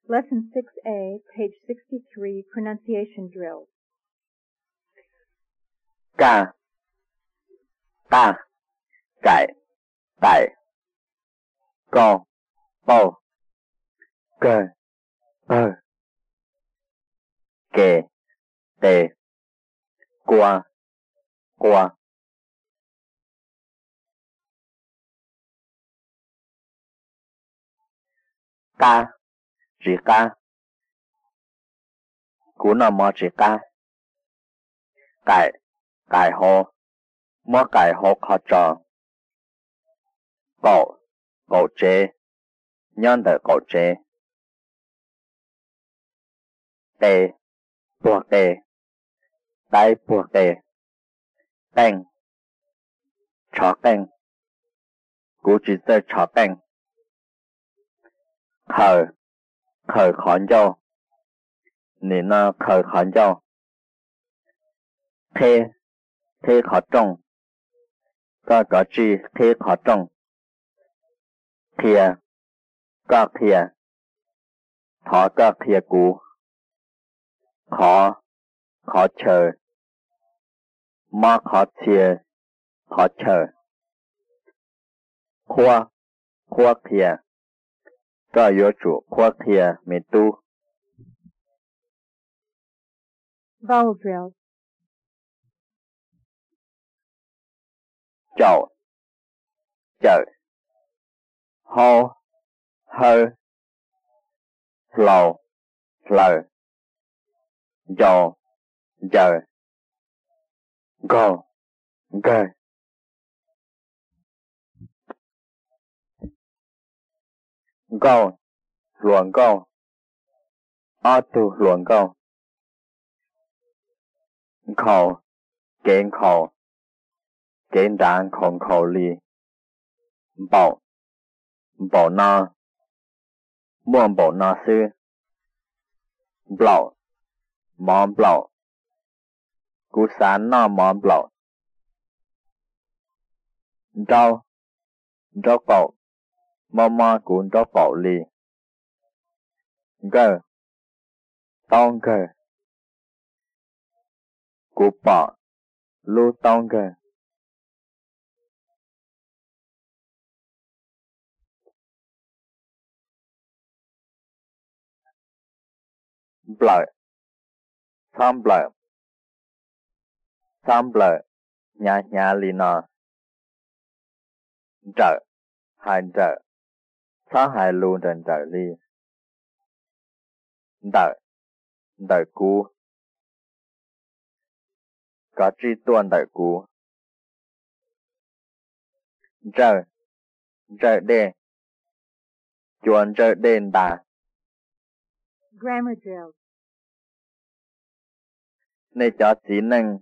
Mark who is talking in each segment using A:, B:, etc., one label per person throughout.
A: Lesson 6A, page 63, pronunciation drills.
B: Ca, ta, cải, tại, co, bầu, cơ, bơ, kề, tề, qua, qua. Ca, chỉ ca. Cú nào mà chỉ ca. Cải, cải hồ, mà cải hồ khó trò. Cậu, cậu chế, nhân đời cậu chế. Tề, buộc tề, tay buộc tề. Canh, chó canh. Cú chỉ giờ chó canh. Khởi, khởi khón dâu. Nị nó khởi khón dâu. Thế, thế khó trông. Có chi thế khó trông. Thìa, có thìa. Thó có thìa cú. Khó, khó chờ. Mà khó thìa, khó chờ. Khoa, khoa thìa. Có yếu chủ khoa thìa mì tu.
A: Vowel drills.
B: Chậu, chợ. Hô, hơ. Lầu, lờ. Dầu, giờ. Go, gơ. Go, luồng go. Ở tu luồng go. Khẩu, kiến khẩu. Kiến đàn khổng khẩu lì. Bảo, bảo na. Muôn bảo na sư. Bảo, món bảo. Cú sáng na món bảo. Rau, rau cậu. Mama cũng rau cậu lì. Gơ, tông gơ. Cú bỏ, lưu tông gơ. Blợ, thăm blợ. Thăm blợ, nhà lì nọ. Trợ, hai trợ. Thá hai lưu đần trợ lì. Đợi cú. Có tri tuần đợi cú. Rợ đê. Chuan rợ đên đà.
A: Grammar drills.
B: Nê cho chỉ nâng.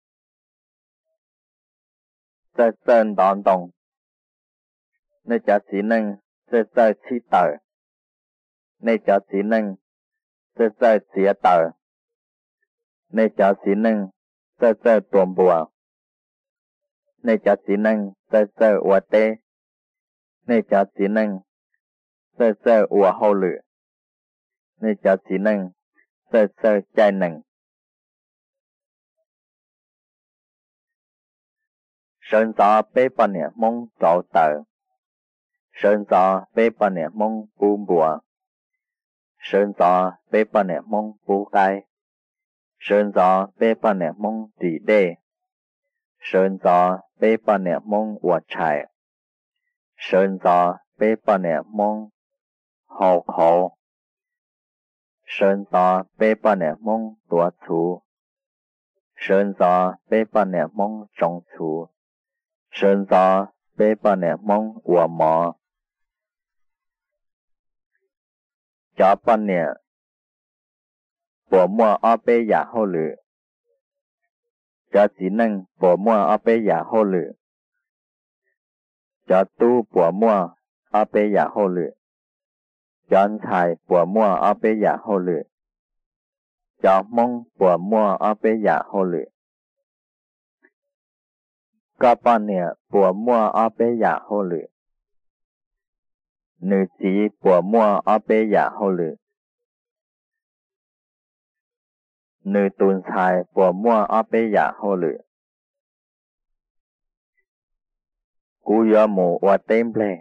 B: Sơ sơn đón đồng. Nê cho chỉ nâng. Sơ sơ chi tờ. Nê cho chỉ nâng. Sơ sơ chía tờ. Nê cho chỉ nâng. Sơ sơ tuồng bùa. Nê cho chỉ nâng. Sơ sơ ua tê. Nê cho chỉ nâng. Sơ sơ ua hô lự. Nê cho chỉ nâng. Sơ sơ chai nâng. Sơn gió bế bà nè mông trâu tờ. Sơn gió bế bà nè mông bù bùa. Sơn gió bế bà nè mông bù gai. Sơn gió bế bà nè mông tỷ đê. Sơn gió bế bà nè mông ua chài. Sơn gió bế bà nè mông hậu khổ. Sơn gió bế bà nè mông tùa chú. Sơn gió bế bà nè mông trông chú. Sơn gió bế bà nè mông ua mò. Chó bà nè bộ mua ở bế giả hô lự. Chó chỉ nâng bộ mua ở bế giả hô lự. Chó tu bộ mua ở bế giả hô lự. Chó chài bộ mua ở bế giả hô lự. Chó mông bộ mua ở bế giả hô lự. Có bà nè bộ mua ở bế giả hô lự. Nữ chỉ bộ mua ở bế giả hô lự. nữ tuần xài của mua ở bê giả hô lự. Cú yớ mù wa tên ble.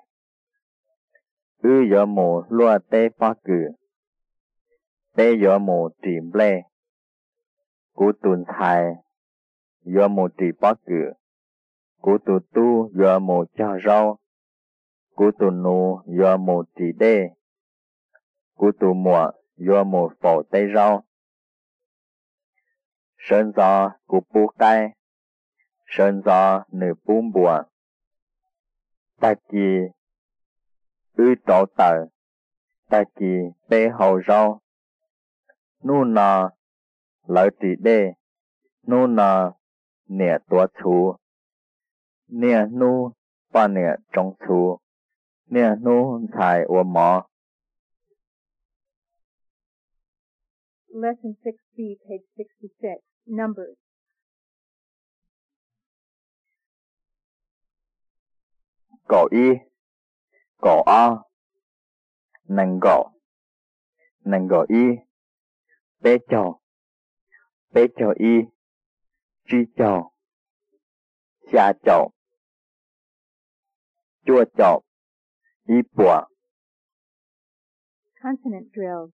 B: Yớ mù lua tê phá cử. Tê yớ mù trìm ble. Cú tuần xài yớ mù trì phá cử. Cú tu tu yớ mù cho rau. Cú tu nụ yớ mù trì đê. Cú tu mùa yớ mù phổ tê rau. Sơn gió cú bú cay. Sơn gió nữ bún bùa. Ta kỳ trổ tờ. Ta kỳ bê hầu rau. Nụ nọ lợi trì đê. Nụ nọ nịa tùa chú. Nịa nụ bà nịa trong chú. Nịa nụ thải ua mò.
A: Lesson 6B, page 66. Numbers.
B: Cổ y. Cổ o. Nâng gỗ. Nâng gỗ y. Bê chầu. Bê chầu y. Truy chầu. Xa chầu. Chua chầu. Y bùa.
A: Consonant drills.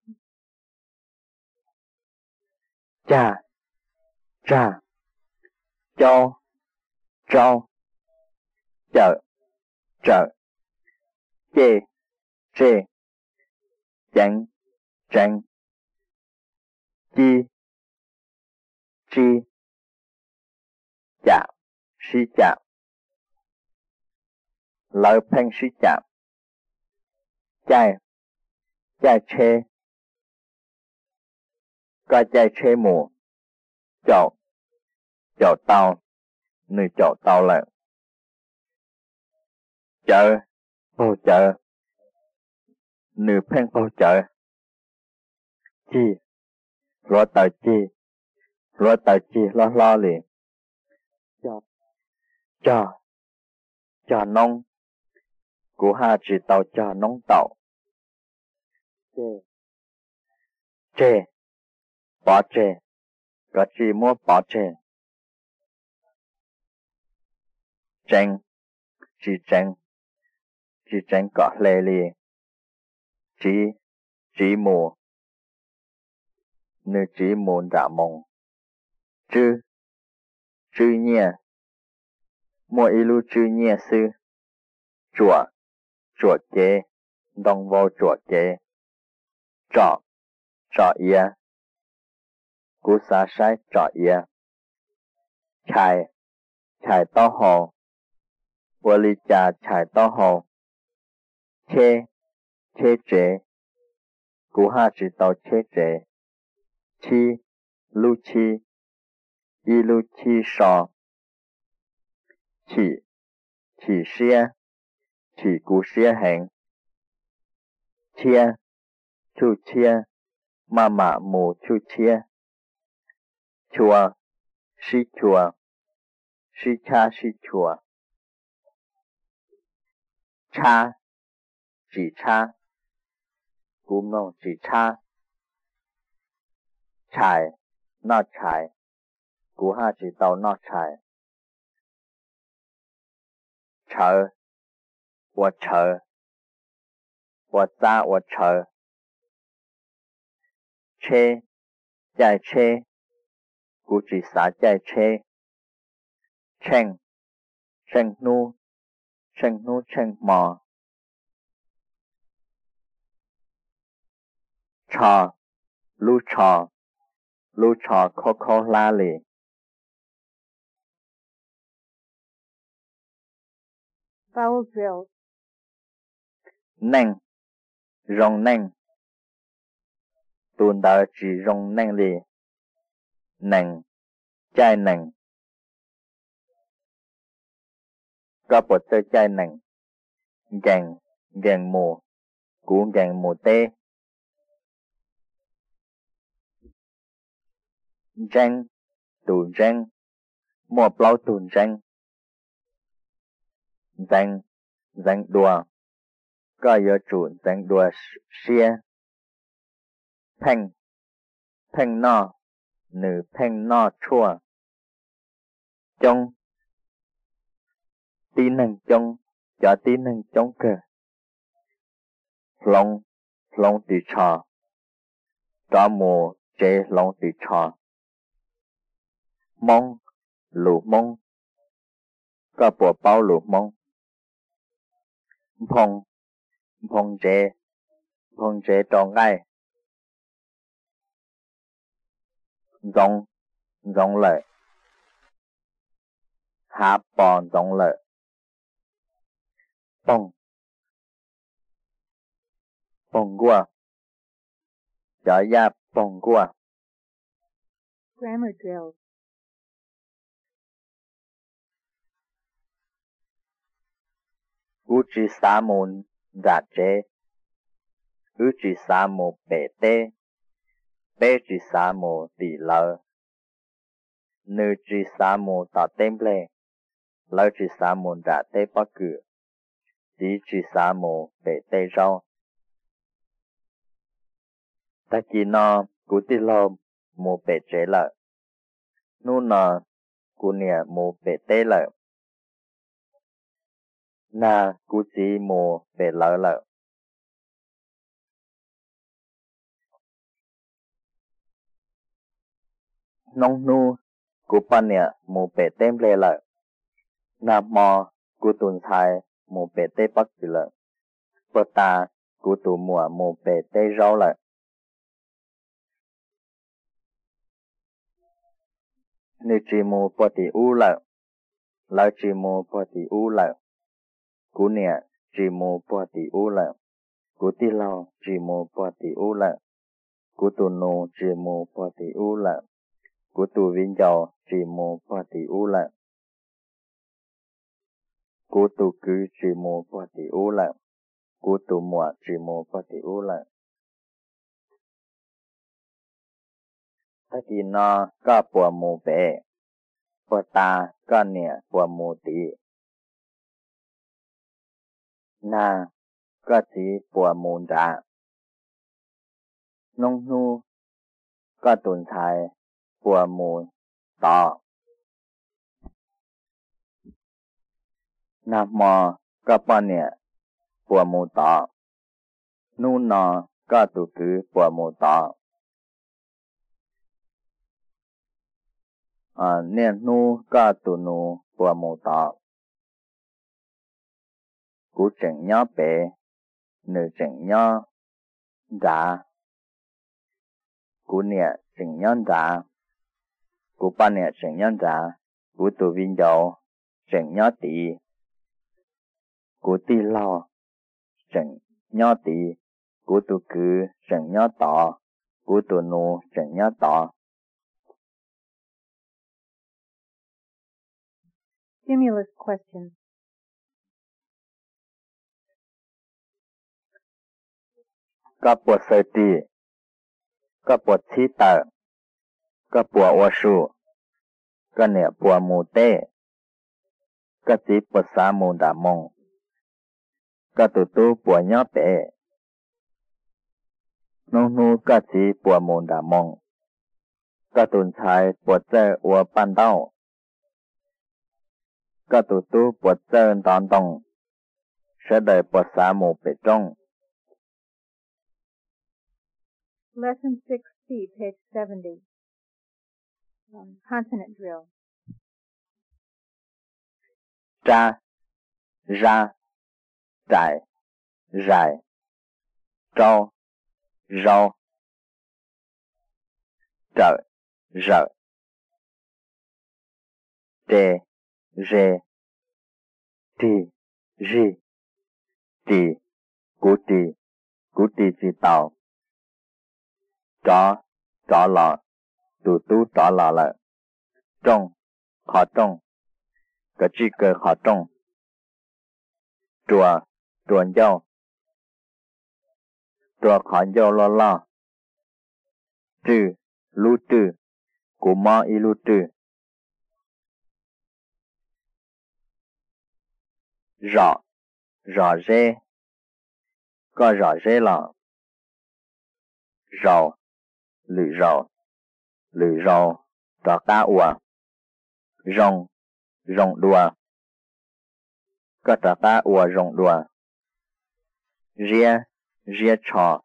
B: Cha. Cha. Châu. Châu. Chợ. Chợ. Chê. Chê. Chánh. Chánh. Chi. Chi. Chạm. Si chạm. Lợi phanh si chạm. Chai. Chai chê. Có chai chê mù. Chậu. Chậu tàu. Nữ chậu tàu lợn. Chợ. Vô chợ. Nữ phanh vô chợ. Chi. Lo tờ chi. Lo tờ chi lo liền. Cho nông. Cú ha chỉ tàu cho nông tàu. Chê. Chê. Bỏ chê. Có chi mua bỏ chê. Chênh. Chỉ chênh. Chỉ chênh có lê lì. Chỉ mù. Nữ chỉ mù trả mông. Chư nhẹ. Mua y lưu chư nhẹ sư. Chùa kế. Đông vô chùa kế. Trọ yê. Cú xa sai trọ yê. Chài to hồ. Bồ lì chà chài to hồ. Chê chế. Cú ha chỉ tàu chê chế. Lưu chi. Y lưu chi sò. Chỉ xia. Chỉ cú xia hành. Chia. Chu chia. Mà mù chu chia. Chùa. Si chùa. Si cha si chùa. Cha. Chỉ cha. Cú mông chỉ cha. Chài. Nó chài. Cú ha chỉ tàu nó chài. Chợ. Wo chợ. Wo za wo chợ. Chê. Chai chê. Cú chỉ xá chai chê. Chênh. Chênh nu. Chênh nu chênh mò. Chò. Lưu chò. Lưu chò khô la lì.
A: Vowel drills.
B: Nênh. Rong nênh. Tuần đỡ chỉ rong nênh lì. Nênh. Chai nênh. Có bộ tơ chai nênh. Gàng mù. Cú gàng mù tê. Răng. Tù răng. Mua plau tùn răng. Răng đùa. Có yếu chủ răng đùa xia. Phanh nọ. nữ phèn no chua trong tí nâng trong cho tí nâng trong cơ long long tì trò cho mù chế long tì trò mong lù mong có bộ bao lù mong phong phong chế tròn ngay dòng dòng lợi hạ bò dòng lợi phong phong qua cho ya phong qua
A: Grammar drills.
B: Uchi samun da chế Uchi samu bể tê bê chi samu tỉ lơ Nữ chi samu tỏ tên lê lơ chi samu da tê bó cử Dì chi samu bể tê rau Ta kỳ nò cú tì lô mù bể chế lợ Nụ nò cú nìa mù bể tê lợ Na cú chí mù bể lợ lợ Nông nu cú bà nìa mù bể tên lê lợ Na mò cú tùn thai mù bể tê bắc cử lợ Bờ ta cú tù mùa mù bể tê rau lợ Nữ trì mù bò tì u lợ Lợ trì mù bò tì u lợ Cú nìa trì mù bò tì u lợ Cú tì lâu trì mù bò tì u lợ Cú tù nù trì mù bò tì u lợ Cú tù vinh dầu trì mù bò tì u lợ Cú tù cư trì mù bò tì u lợ Cú tù mùa trì mù bò tì u lợ Ta kỳ nò có bùa mù bể Bùa ta có nìa bùa mù tì Na có chí bùa mù đá Nông nu có tùn thai bùa mù tỏ Na mò có bà nìa bùa mù tỏ Nụ nò có tù cử bùa mù tỏ Nè nụ có tù nụ bùa mù tỏ Cú chỉnh nhó bể Nữ chỉnh nhó đá Cú nìa chỉnh nhó đá Cú bà nìa chỉnh nhó đá Cú tù vinh dầu chỉnh nhó tì Cú tì lâu chỉnh nhó tì Cú tù cử chỉnh nhó tỏ Cú tù nụ chỉnh nhó tỏ
A: Stimulus questions.
B: Có bùa sơ tì Có bùa chí tờ Có bùa ô su Có nìa bùa mù tê Có chí bùa xá mù đà mông Có tù tù bùa nhó bể Nông nu có chí bùa mù đà mông Có tùn thai bùa chơ ua ban đau Có tù tù bùa chơ đòn đồng Sẽ đời bùa xá mù bể trong
A: Lesson 6C, page 70. Consonant drill.
B: Tra Ra Trải Rải Trâu Rau Trợ Rợ Trê Rê Tì Ri Tì Cú tì chỉ tàu Chó lọ Tù tù chó lọ lợ Trông Khó trông Cái chi cơ khó trông Chuồn dâu Chùa khó dâu lo lo Trừ Lú trừ Cú mò y lú trừ Rõ rê Có rõ rê lọ Rầu Lự rầu lử rau trò cá ua rong rong đùa có trò cá ua rong đùa ria ria trò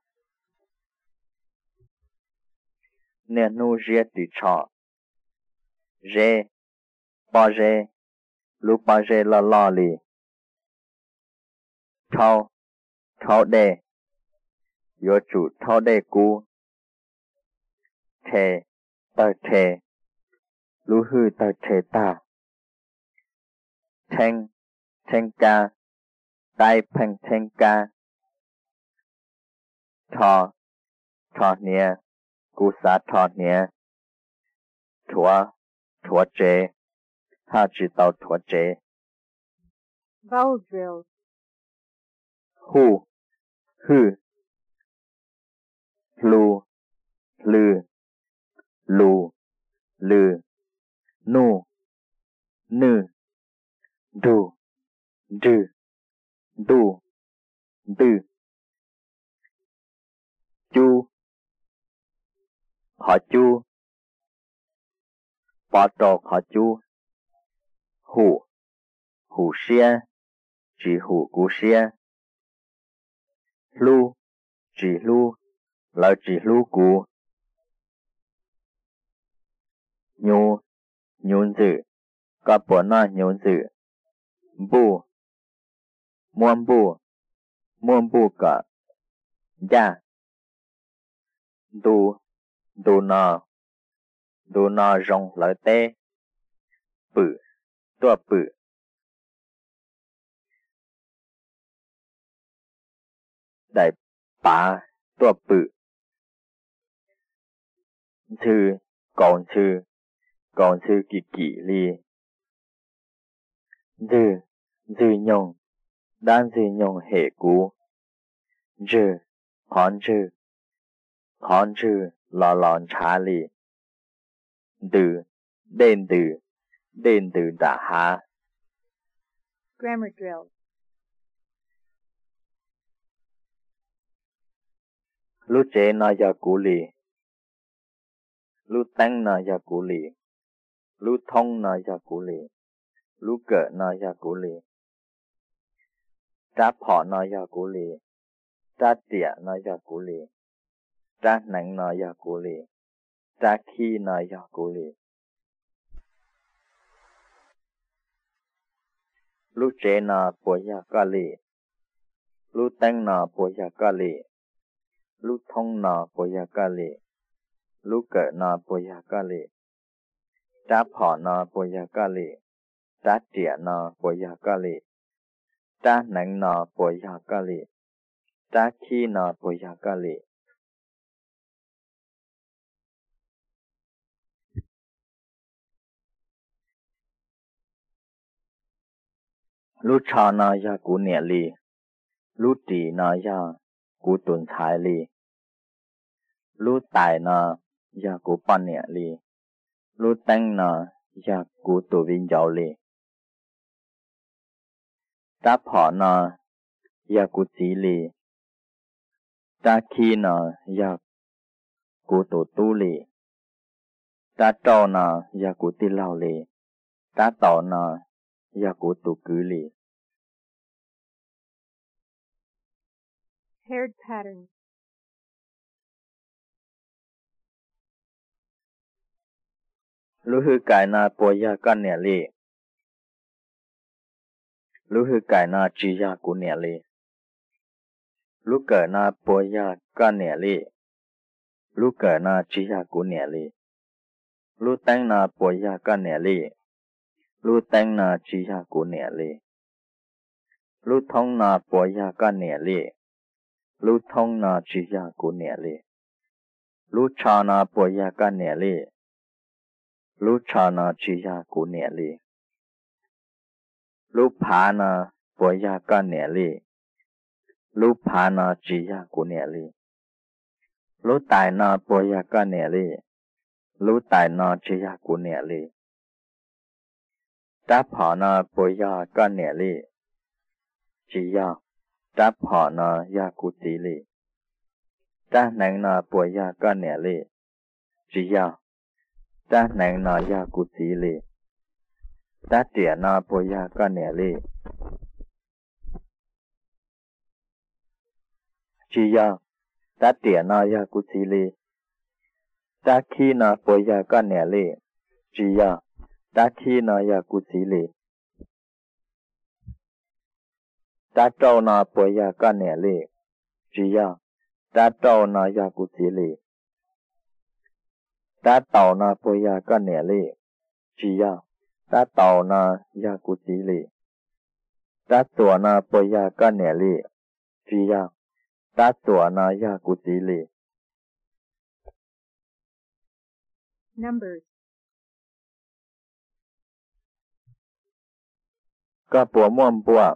B: nè nu ria tì trò rê ba rê lu ba rê la la li thao thao đê yo chủ thao đê cú thề tờ thề lu hư tờ thề ta thanh thanh ca tai phanh thanh ca thọ thọ nia cú sa thọ nia thua thua chế ta chỉ tao thua chế
A: Vowel drills.
B: hu hư lu lư lu lư nu nư du dư du tư chu họ chu bỏ trọc họ chu hủ hủ xia chỉ hủ cú xia lu chỉ lu là chỉ lu cú nhu nhún dự có bỏ na nhún dự bu muôn bu cả ja du du na rong lợi tê bự tua bự đại bá tua bự thư còn thư kỳ kỳ li dư nhung đan dư nhung hệ cú dư hòn dư lò lòn trá li đền từ đã há
A: Grammar drills.
B: lu chế na ya cú li lu tăng na ya cú li lu thông na ya cú li lu cỡ na ya cú li trá phỏ na ya cú li trá tỉa na ya cú li trá nắng na ya cú li trá khi na ya cú li lu chế na po ya ca li lu tăng na po ya ca li lu thông na po ya ca li lu cỡ na po ya ca li trá phỏ na po ya ca li trá tỉa na po ya ca li trá nắng na po ya ca li trá khi na po ya ca li lu cha na ya cú nè li lu tỉ na ya cú tuần thái li lu tài na ya cú pan nè li lu tăng na ya cú tu vinh giáo li trá phỏ na ya cú chỉ li trá khi na ya cú tu tu li trá trâu na ya cú ti lao li trá tàu na ya cú tu cứ li
A: Paired patterns.
B: lu hư cải na po ya ca nè li lu hư cải na chi ya cú nè li lu cỡ na po ya ca nè li lu cỡ na chi ya cú nè li lu tăng na po ya ca nè li lu tăng na chi ya cú nè li lu thông na po ya ca nè li lu thông na chi ya cú nè li lu cha na po ya ca nè li lu cha na chi ya cú nè li lu phá na po ya ca nè li lu phá na chi ya cú nè li lu tài na po ya ca nè li lu tài na chi ya cú nè li trá phỏ na po ya ca nè li chi ya trá phỏ na ya cú tí li trá nắng na po ya ca nè li chi ya ta nàng nó ya cụ chỉ lì ta trẻ nó bố ya có nẻ lì chỉ ya ta trẻ nó ya cụ chỉ lì ta khi nó bố ya có nẻ lì chỉ ya ta khi nó ya cụ chỉ lì ta trâu nó bố ya có nẻ lì chỉ ya ta trâu nó ya cụ chỉ lì ta tàu nó bố ya có nẻ lì chỉ ya ta tàu nó ya cụ chỉ lì ta tùa nó bố ya có nẻ lì chỉ ya ta tùa nó ya cụ chỉ lì
A: Numbers.
B: Có bùa muôn bùa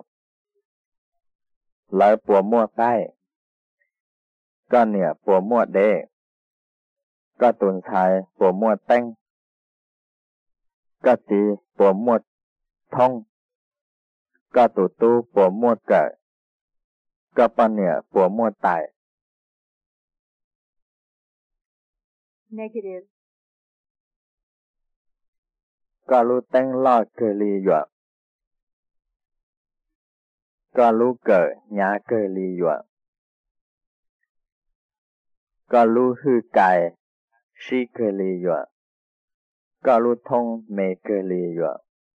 B: lại bùa mua cái có nẻ bùa mua đế có tuần thái bùa mua tanh có tí bùa mua thông có tụ tu bùa mua cỡ có bà nẻ bùa mua tài
A: Negative.
B: có lưu tanh lo cơ ly dọa có lưu cỡ nhá cơ ly dọa có lưu hư cài shi cơ ly dọa có lưu thông mê cơ ly dọa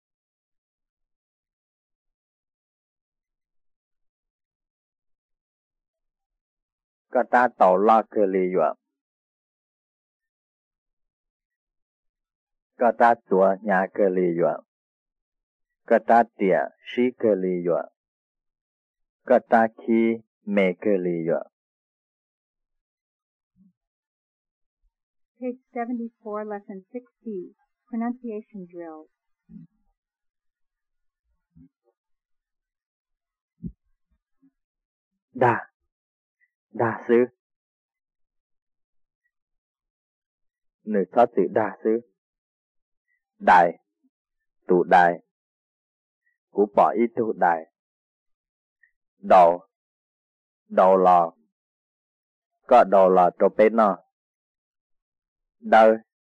B: có ta tàu lo cơ ly dọa có ta tùa nhá cơ ly dọa có ta tỉa shi cơ ly dọa có ta khi mê cơ ly dọa
A: Page 74, Lesson 6B, Pronunciation Drills. Đa sư Nữ thoát chữ đa sư Đại Tụ đại Cú bỏ ý tụ đại Đầu lò Có đầu lò trô bế nò Đời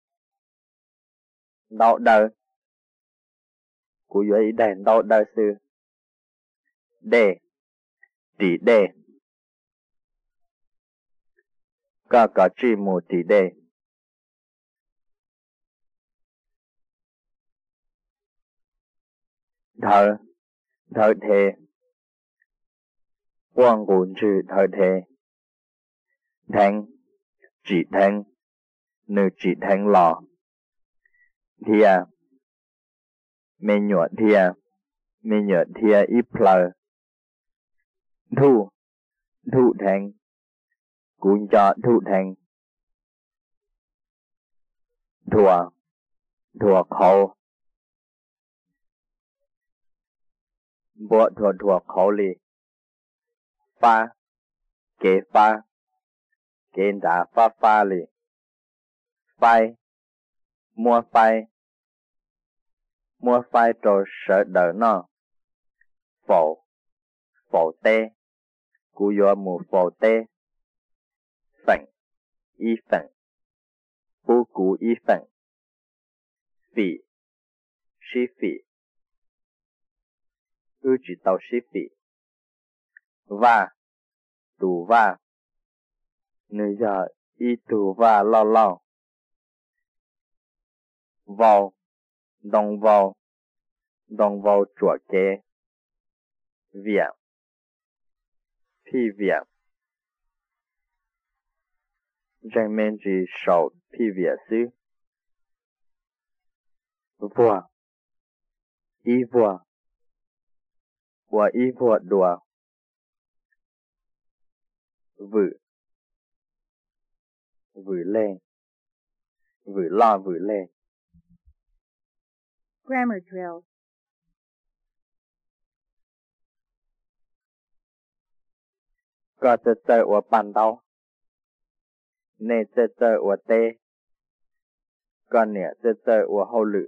A: Đời Cú dưới ý đèn đời sư Đề Tỷ đề Có chi mù tỷ đề Thở thề Quang gùn chữ thở thề Thánh Chỉ thánh Nữ chỉ thánh lò Thìa Mê nhuột thìa ý plờ Thu thánh Cún cho thu thánh Thùa khẩu Bộ thùa khẩu lì Pha Kế pha Kế đá pha lì Phai Mua phai trò sợ đỡ nó Phổ tê Cú dọa mù phổ tê Phận Y phận Bố cú y phận Phỉ Shi phỉ Ư chỉ tàu shi phỉ Tù va Nữ giờ y tù va lo Đồng vào chuột kế Viện Phi viện Danh mên chỉ sầu phi viện sư Vua y vua đùa Vử lên Grammar Drills.
B: Có tơ của bàn đau Nê tơ của tê Có nẻ tơ của hậu lự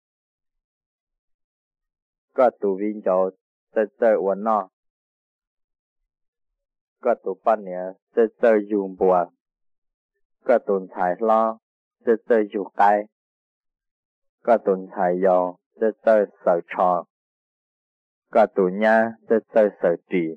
B: Có tù vinh cho tơ của nó Có tù bàn nẻ tơ dùng bùa Có tồn thái lo tơ dùng cái có tuần thải dầu sẽ chơi sở trò có tụ nha sẽ chơi sở trì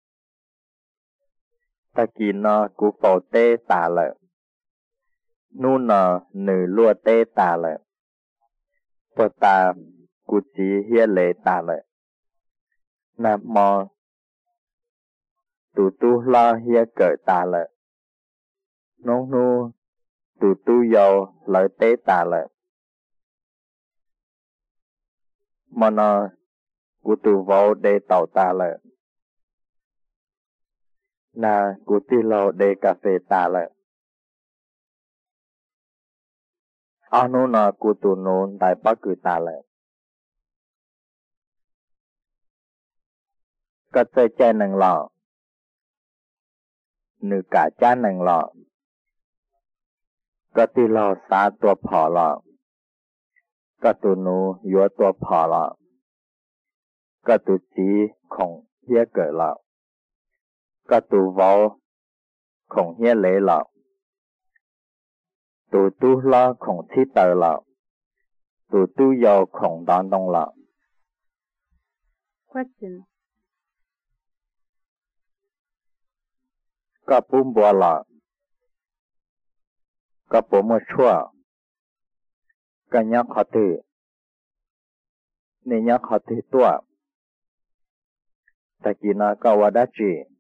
B: ta kỳ nó cú phổ tê tà lợi nu nọ nữ lua tê tà lợi bờ ta cú chỉ hiê lệ tà lợi nam mô tụ tu lo hiê cởi tà lợi nông nu tụ tu dầu lợi tê tà lợi mà nó cú tụ vô đê tàu tà lợi na cú tì lô đê cà phê tà lợi nu nọ cú tụ nôn đại bác cử tà lợi có chơi chơi nâng lọ nữ cả cha nâng lọ có tì lô xa tua phỏ lọ có tụ nụ yếu tua phỏ lọ có tụ chí khổng hiê cởi lọ có tụ vô khổng hiê lệ lọ tụ tu lo khổng thi tờ lọ tụ tu dầu khổng đón đông lọ.
C: Question.
B: Có bùm bùa lọ có bố mùa chua có nhóc khó thử nên nhóc khó thử tua ta kỳ nó có vào đá trì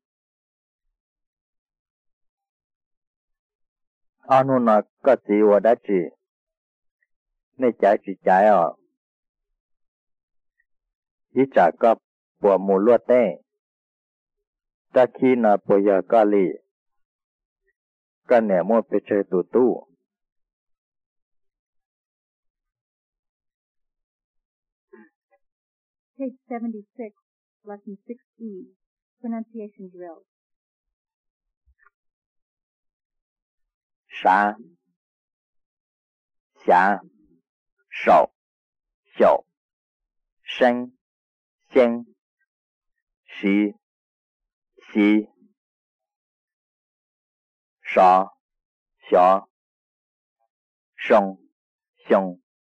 B: nu nó có gì vào đá trì nên trái chỉ trái ý trả có bùa mù lua tê ta khi nó bùa giờ có lì có nẻ mua bê chơi tù tu
C: Page 76, Lesson 6E, Pronunciation Drills.
B: Sa, xá, sầu, xiu, sân, xiên, xí, xí, sọ, xó, sông, xiông,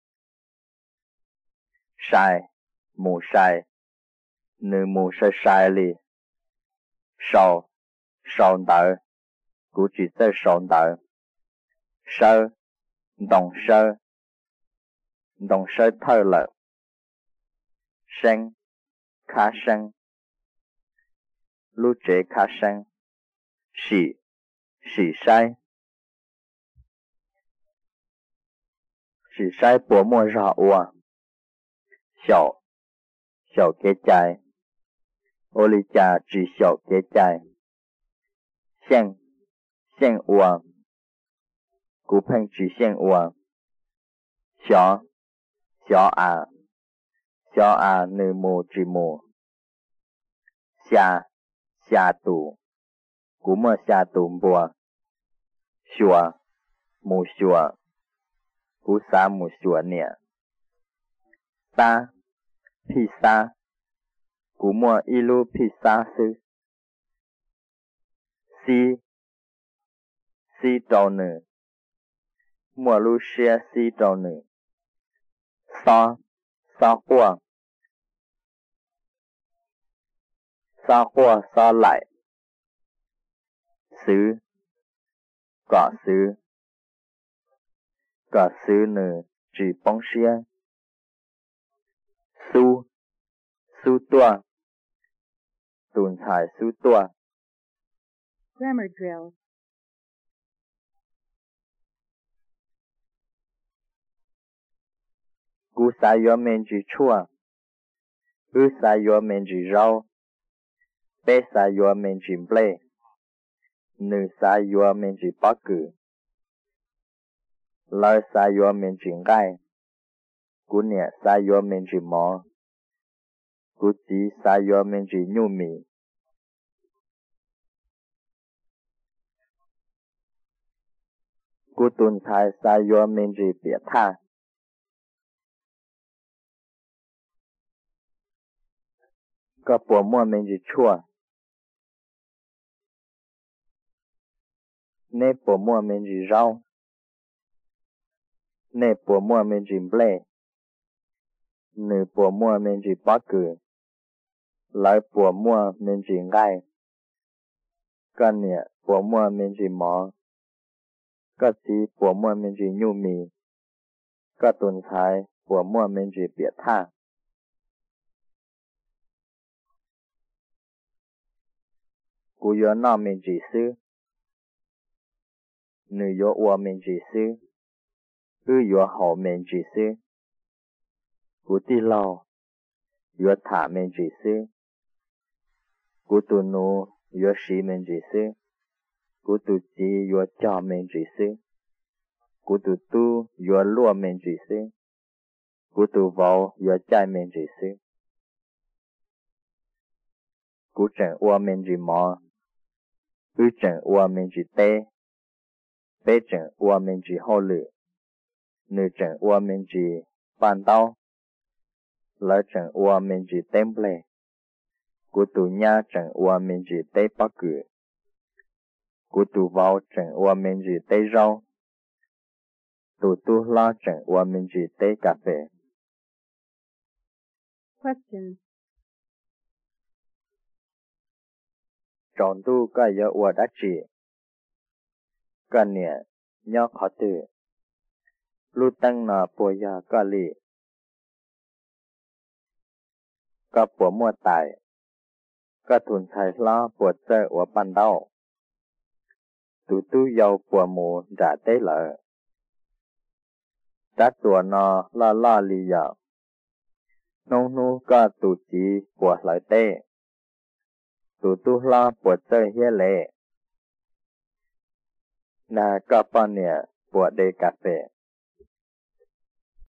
B: sai, mù sai, nữ mù sai sai li, sầu, sầu đỡ, cú chỉ tới sầu đỡ, sơ, đồng sơ thơ lợi, sân, khá sân, lưu chế khá sân, xỉ sai bố mùa rõ ua, xiao kế chai, ô lý cha chỉ xiao kế chai, xiên ua, cú phanh chỉ xiên ua, xiao à nữ mù chỉ mù, xia tù, cú mùa xia tù bùa, xua, mù xua, cú xá mù xua nè, ta, pizza, cú mùa ilu pizza sư, si trâu nữ, mùa lu xia si trâu nữ, sa hoa sa lại, sứ, cỏ sứ nữ, chỉ bóng xia, su tua, tùn thải su tua.
C: Grammar drills.
B: Cú sa yo men chỉ chua, sa yo men chỉ rau, bê sa yo men chỉ ble, nữ sa yo men chỉ bác cử, lời sa yo men chỉ gai, cú nè sa yo men chỉ mò, cú chỉ sa yo men chỉ nhu mì. Cú tuần thải sa yo men chỉ bịa tha. Có bùa mua men chỉ chua. Nê bùa mua men chỉ rau. Nê bùa mua men chỉ ble. nửa bùa mua mình chỉ bó cử lại bùa mua mình chỉ ngay cái nè bùa mua mình chỉ mỏ cái gì bùa mua mình chỉ nhu mì cái tuần thái bùa mua mình chỉ biệt tha cú yếu nào mình chỉ sư nửa yếu ua mình chỉ sư yếu hậu mình chỉ sư cú đi lâu yếu thả mình chỉ sư cú tu nô yếu sĩ mình chỉ sư cú tu chi yếu cho mình chỉ sư cú tu tu yếu lúa mình chỉ sư cú tu vào yếu chạy mình chỉ sư cú trận ua mình chỉ mò trận ua mình chỉ bê trận ua mình chỉ hô lự nửa trận ua mình chỉ bàn đau lỡ trận ua mình chỉ tem ple cú tu nha trận ua mình chỉ tê bắc cử cú tu vào trận ua mình chỉ tê rau tu la trận ua mình chỉ tê cà phê.
C: Questions.
B: Chọn tu cái yếu ua đã chỉ cái nè nhớ khó tự lúc tăng nà bùa ya cái lì cái bùa mua tài cái thuần thầy la bùa chơi ua ban đau tu yêu bùa mù trả tế lợ đã tùa nà la lì ya nông nu cái tu chỉ bùa lại tế tu la bùa chơi hiê lệ nà cái bà nè bùa đề cà phê